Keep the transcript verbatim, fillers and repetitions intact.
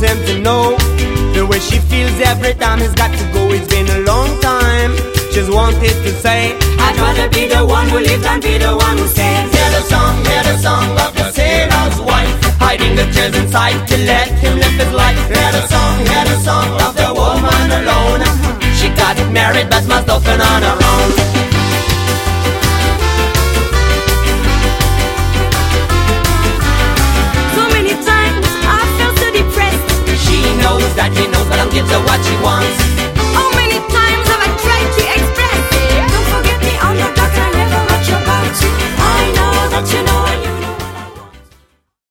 him to know the way she feels every time he's got to go. It's been a long time she's wanted to say, I'd rather be the one who lives than be the one who stays. Hear the song, hear the song of the sailor's wife, hiding the tears inside to let him live his life. Hear the song, hear the song of the woman alone. She got married but must open on her own.